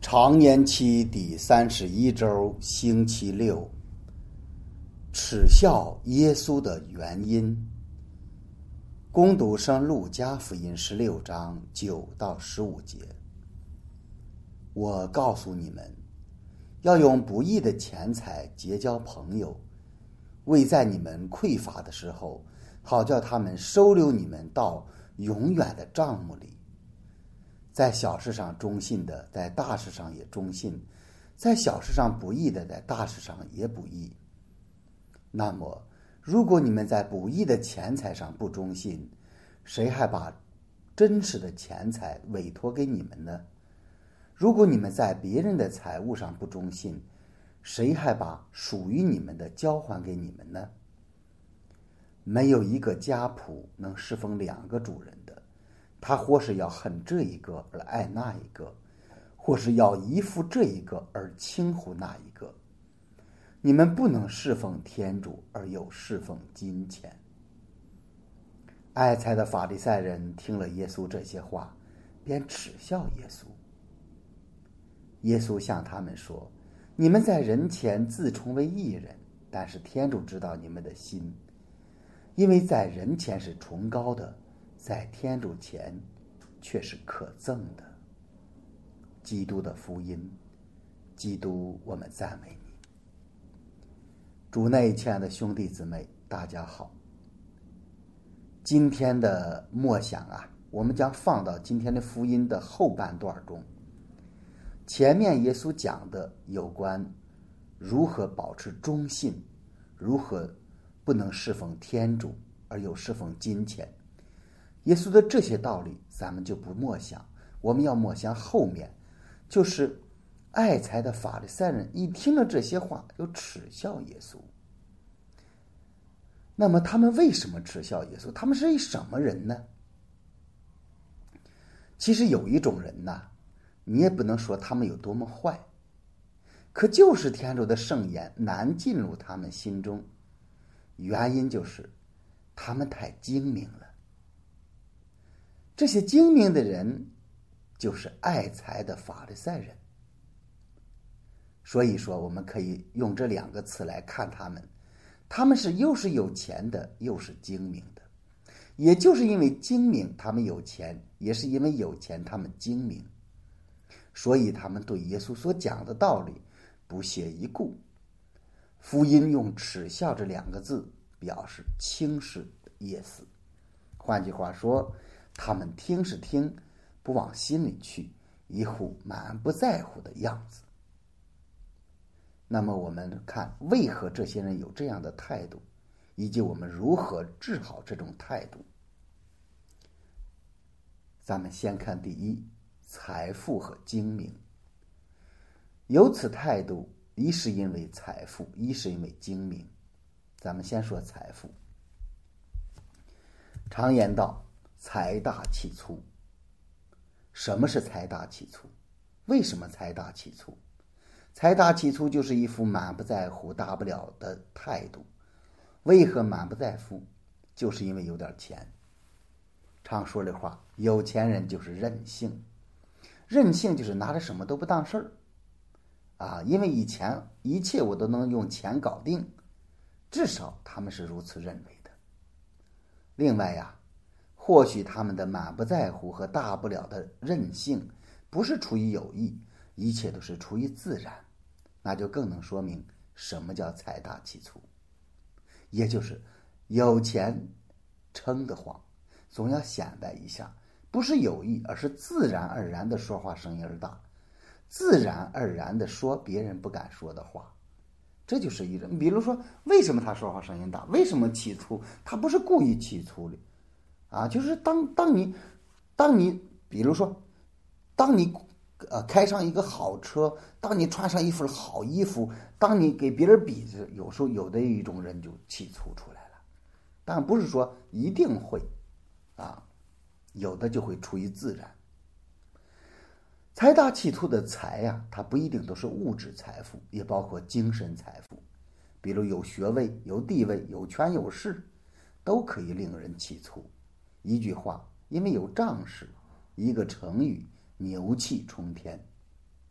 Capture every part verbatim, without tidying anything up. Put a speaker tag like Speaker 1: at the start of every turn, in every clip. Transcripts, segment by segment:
Speaker 1: 常年期第三十一周星期六，耻笑耶稣的原因。攻读圣路加福音十六章九到十五节。我告诉你们，要用不义的钱财结交朋友，为在你们匮乏的时候，好叫他们收留你们到永远的帐幕里。在小事上忠信的，在大事上也忠信；在小事上不义的，在大事上也不义。那么，如果你们在不义的钱财上不忠信，谁还把真实的钱财委托给你们呢？如果你们在别人的财物上不忠信，谁还把属于你们的交还给你们呢？没有一个家仆能侍奉两个主人的，他或是要恨这一个而爱那一个，或是要依附这一个而轻忽那一个。你们不能侍奉天主而又侍奉金钱。爱财的法利赛人听了耶稣这些话，便耻笑耶稣。耶稣向他们说：你们在人前自称为义人，但是天主知道你们的心，因为在人前是崇高的，在天主前却是可憎的。基督的福音。基督，我们赞美你。主内亲爱的兄弟姊妹，大家好。今天的默想啊，我们将放到今天的福音的后半段中。前面耶稣讲的有关如何保持忠信，如何不能侍奉天主而又侍奉金钱。耶稣的这些道理咱们就不默想，我们要默想后面，就是爱财的法利赛人一听了这些话，就耻笑耶稣。那么他们为什么耻笑耶稣？他们是一什么人呢？其实有一种人呐，你也不能说他们有多么坏，可就是天主的圣言难进入他们心中，原因就是他们太精明了。这些精明的人就是爱财的法利赛人。所以说我们可以用这两个词来看他们，他们是又是有钱的，又是精明的。也就是因为精明他们有钱，也是因为有钱他们精明，所以他们对耶稣所讲的道理不屑一顾。福音用耻笑这两个字表示轻视的意思。换句话说，他们听是听，不往心里去，一副满不在乎的样子。那么我们看为何这些人有这样的态度，以及我们如何治好这种态度。咱们先看第一，财富和精明。有此态度，一是因为财富，一是因为精明。咱们先说财富。常言道，财大气粗。什么是财大气粗？为什么财大气粗？财大气粗就是一副满不在乎大不了的态度。为何满不在乎？就是因为有点钱。常说的话，有钱人就是任性。任性就是拿着什么都不当事儿啊，因为以前一切我都能用钱搞定，至少他们是如此认为的。另外呀，或许他们的满不在乎和大不了的任性不是出于有意，一切都是出于自然，那就更能说明什么叫财大气粗。也就是有钱撑得慌，总要显摆一下，不是有意，而是自然而然的说话声音而大，自然而然的说别人不敢说的话。这就是一种，比如说为什么他说话声音大，为什么气粗？他不是故意气粗的啊，就是当当你当你比如说当你呃开上一个好车，当你穿上一副好衣服，当你给别人比，有时候有的一种人就气粗出来了。但不是说一定会啊，有的就会出于自然。财大气粗的财呀、啊，它不一定都是物质财富，也包括精神财富，比如有学位、有地位、有权有势，都可以令人气粗。一句话，因为有仗势；一个成语，牛气冲天。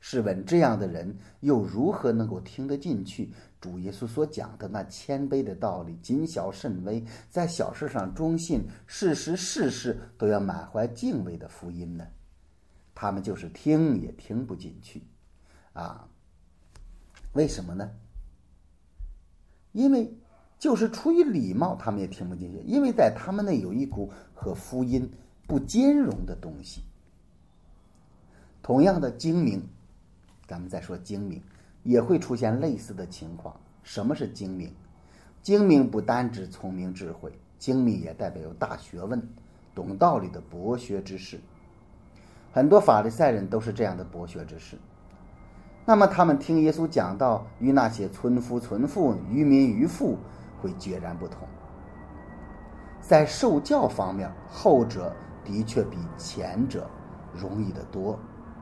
Speaker 1: 试问这样的人又如何能够听得进去主耶稣所讲的那谦卑的道理，谨小慎微，在小事上忠信，事时事事都要满怀敬畏的福音呢？他们就是听也听不进去啊！为什么呢？因为就是出于礼貌，他们也听不进去，因为在他们内有一股和福音不兼容的东西。同样的精明，咱们再说精明，也会出现类似的情况。什么是精明？精明不单指聪明智慧，精明也代表有大学问、懂道理的博学之士。很多法利赛人都是这样的博学之士。那么他们听耶稣讲道，与那些村夫村妇、渔民渔妇会截然不同。在受教方面，后者的确比前者容易得多，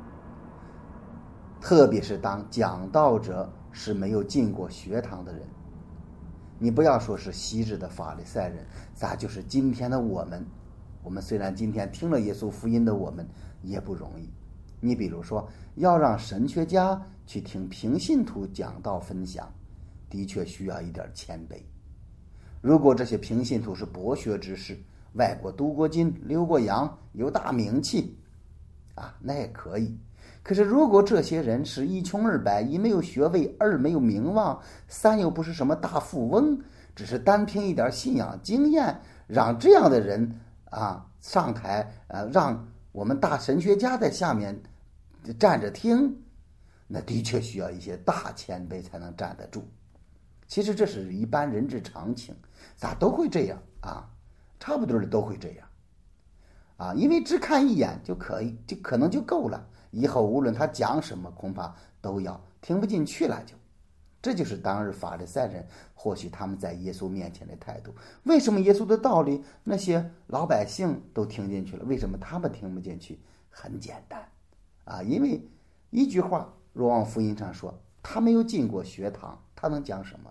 Speaker 1: 特别是当讲道者是没有进过学堂的人。你不要说是昔日的法利赛人，咋就是今天的我们？我们虽然今天听了耶稣福音的我们也不容易。你比如说，要让神学家去听平信徒讲道分享，的确需要一点谦卑。如果这些平信徒是博学之士，外国读过经、留过洋，有大名气啊，那也可以。可是如果这些人是一穷二白，一没有学位，二没有名望，三又不是什么大富翁，只是单凭一点信仰经验，让这样的人啊上台，呃，让我们大神学家在下面站着听，那的确需要一些大谦卑才能站得住。其实这是一般人之常情，咋都会这样啊，差不多的都会这样啊，因为只看一眼就可以，就可能就够了。以后无论他讲什么，恐怕都要听不进去了就。这就是当日法利赛人或许他们在耶稣面前的态度。为什么耶稣的道理那些老百姓都听进去了，为什么他们听不进去？很简单啊，因为一句话，若望福音上说，他没有进过学堂，他能讲什么？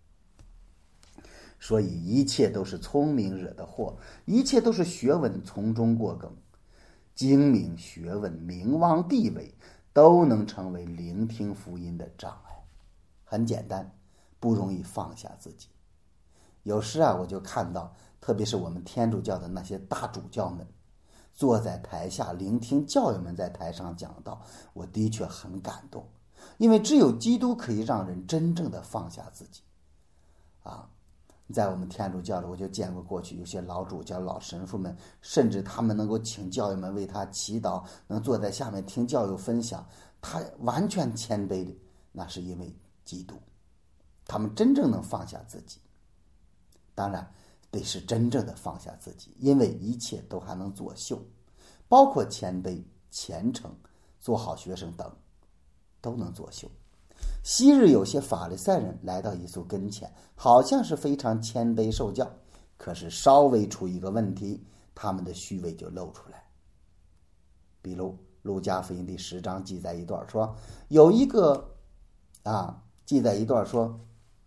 Speaker 1: 所以一切都是聪明惹的祸，一切都是学问从中过梗。精明、学问、名望、地位都能成为聆听福音的障碍。很简单，不容易放下自己。有时啊，我就看到，特别是我们天主教的那些大主教们，坐在台下聆听教友们在台上讲道，我的确很感动，因为只有基督可以让人真正的放下自己啊。在我们天主教里，我就见过过去有些老主教、老神父们，甚至他们能够请教友们为他祈祷，能坐在下面听教友分享，他完全谦卑的，那是因为基督，他们真正能放下自己。当然得是真正的放下自己，因为一切都还能作秀，包括谦卑、虔诚、做好学生等，都能作秀。昔日有些法利赛人来到耶稣跟前，好像是非常谦卑受教，可是稍微出一个问题，他们的虚伪就露出来。比如路加福音第十章记载一段说，有一个啊记载一段说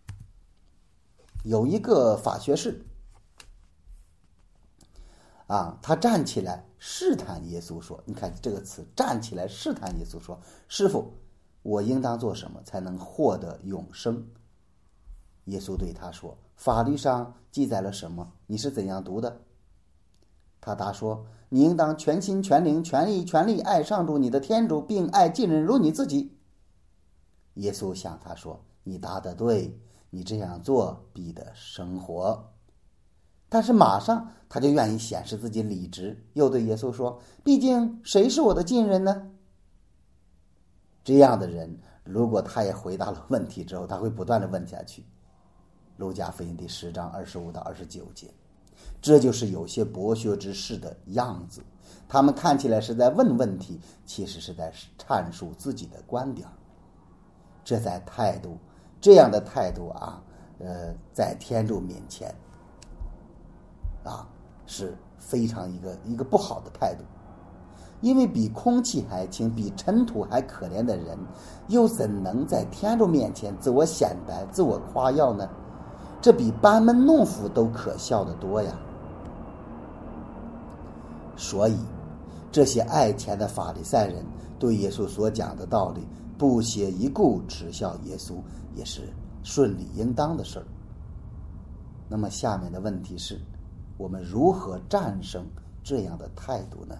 Speaker 1: 有一个法学士啊，他站起来试探耶稣说，你看这个词，站起来试探耶稣说，师父，我应当做什么才能获得永生？耶稣对他说，法律上记载了什么？你是怎样读的？他答说，你应当全心全灵全力全力爱上主你的天主，并爱近人如你自己。耶稣向他说，你答得对，你这样做必得生活。但是马上他就愿意显示自己理直，又对耶稣说，毕竟谁是我的近人呢？这样的人，如果他也回答了问题之后，他会不断的问下去。路加福音第十章二十五到二十九节，这就是有些博学之士的样子。他们看起来是在问问题，其实是在阐述自己的观点。这在态度，这样的态度啊，呃，在天主面前啊，是非常一个一个不好的态度。因为比空气还轻，比尘土还可怜的人，又怎能在天主面前自我显摆、自我夸耀呢？这比班门弄斧都可笑得多呀！所以， 这些爱钱的法利赛人对耶稣所讲的道理不屑一顾，耻笑耶稣，也是顺理应当的事儿。那么下面的问题是，我们如何战胜这样的态度呢？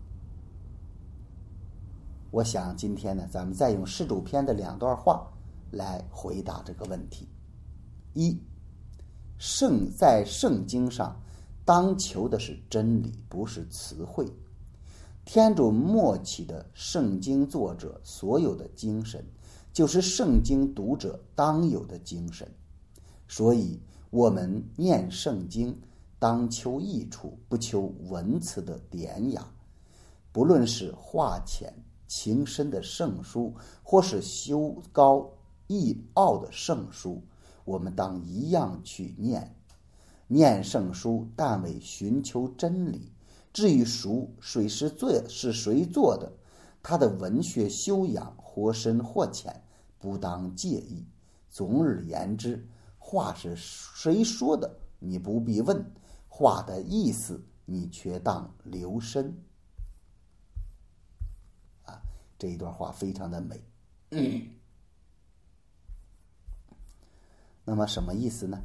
Speaker 1: 我想今天呢，咱们再用施主篇的两段话来回答这个问题。一，圣在圣经上当求的是真理，不是词汇。天主默契的圣经作者所有的精神，就是圣经读者当有的精神。所以我们念圣经当求益处，不求文词的典雅。不论是话浅情深的圣书，或是修高义奥的圣书，我们当一样去念。念圣书但为寻求真理，至于书谁是做是谁做的，他的文学修养或深或浅，不当介意。总而言之，话是谁说的，你不必问；话的意思，你却当留神。啊，这一段话非常的美。嗯、那么什么意思呢？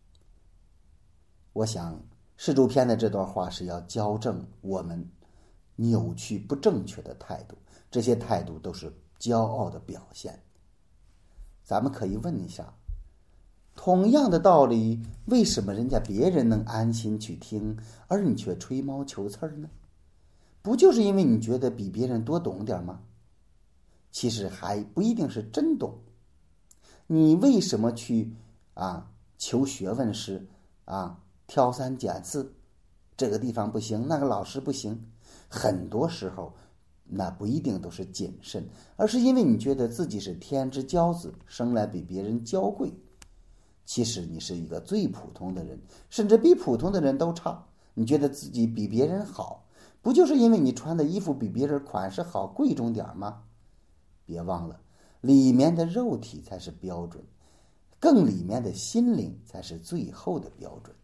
Speaker 1: 我想施主篇的这段话是要矫正我们扭曲不正确的态度，这些态度都是骄傲的表现。咱们可以问一下，同样的道理，为什么人家别人能安心去听，而你却吹毛求疵呢？不就是因为你觉得比别人多懂点吗？其实还不一定是真懂。你为什么去啊求学问时啊挑三拣四，这个地方不行，那个老师不行？很多时候那不一定都是谨慎，而是因为你觉得自己是天之骄子，生来比别人娇贵。其实你是一个最普通的人，甚至比普通的人都差。你觉得自己比别人好，不就是因为你穿的衣服比别人款式好，贵重点吗？别忘了，里面的肉体才是标准，更里面的心灵才是最后的标准。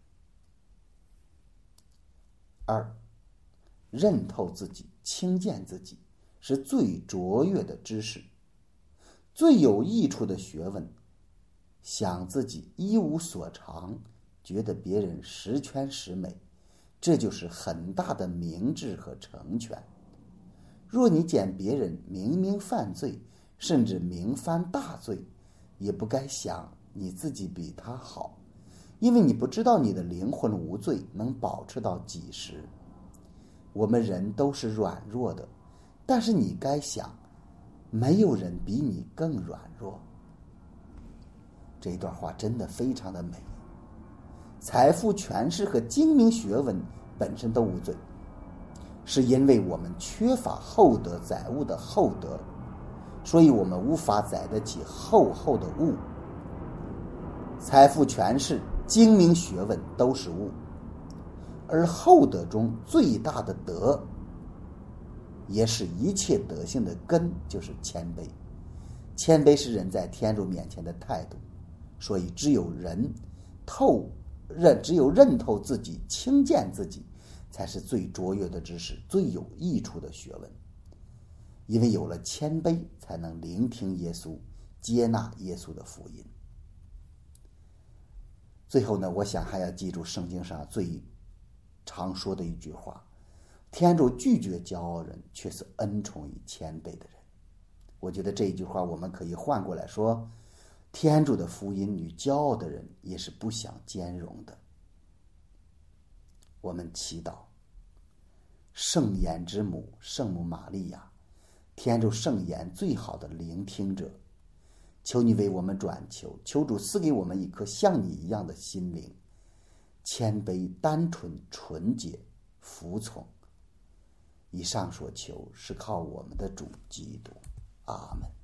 Speaker 1: 二，认透自己，轻贱自己，是最卓越的知识，最有益处的学问。想自己一无所长，觉得别人十全十美，这就是很大的明智和成全。若你见别人明明犯罪，甚至明犯大罪，也不该想你自己比他好，因为你不知道你的灵魂无罪能保持到几时。我们人都是软弱的，但是你该想，没有人比你更软弱。这一段话真的非常的美。财富、权势和精明学问本身都无罪，是因为我们缺乏厚德载物的厚德，所以我们无法载得起厚厚的物。财富、权势、精明学问都是物，而厚德中最大的德，也是一切德性的根，就是谦卑。谦卑是人在天主面前的态度，所以只有人透认，只有认透自己，轻贱自己，才是最卓越的知识，最有益处的学问。因为有了谦卑，才能聆听耶稣，接纳耶稣的福音。最后呢，我想还要记住圣经上最常说的一句话：天主拒绝骄傲人，却是恩宠于谦卑的人。我觉得这一句话我们可以换过来说，天主的福音与骄傲的人也是不相兼容的。我们祈祷，圣言之母圣母玛利亚，天主圣言最好的聆听者，求你为我们转求，求主赐给我们一颗像你一样的心灵，谦卑、单纯、纯洁、服从。以上所求是靠我们的主基督。阿门。